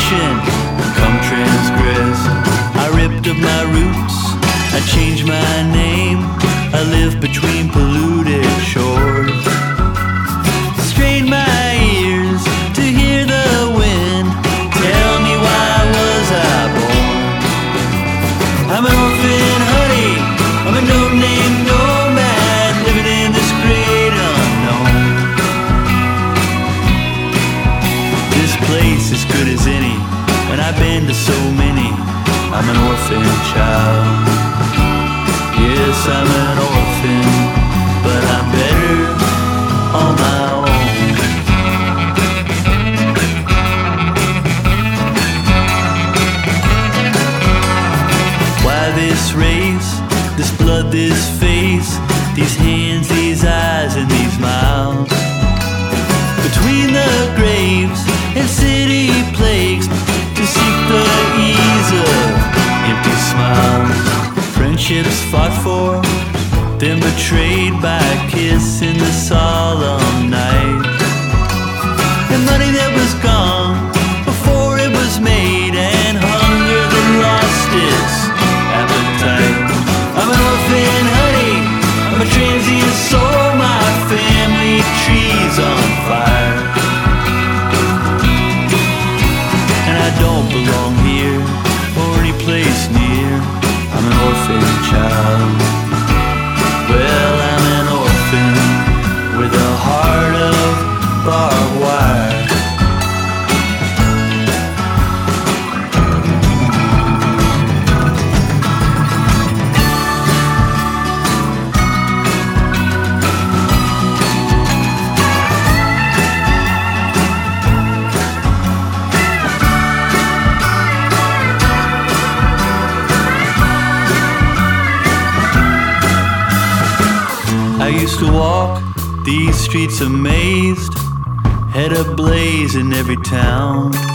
nation come transgress. I ripped up my roots, I changed my name. I live between polluted shores. Strained my ears to hear the wind tell me why was I born. I'm an orphan, honey, I'm a no-name nomad living in this great unknown. This place is good as any, and I've been to so many. I'm an orphan child. Yes, I'm an orphan, but I'm better on my own. Why this race, this blood, this face, these hands, these eyes, and these mouths? Between the graves and city plagues, to seek the ease of empty smiles. Friendships fought for, then betrayed by a kiss in the solemn night. And money that was gone before it was made, and hunger that lost its appetite. I'm an orphan, honey, I'm a transient soul. My family tree's on fire, and I don't belong here or any place near. I'm an orphan child. Well, I'm an orphan with a heart of barbed wire. I used to walk these streets amazed, head ablaze in every town.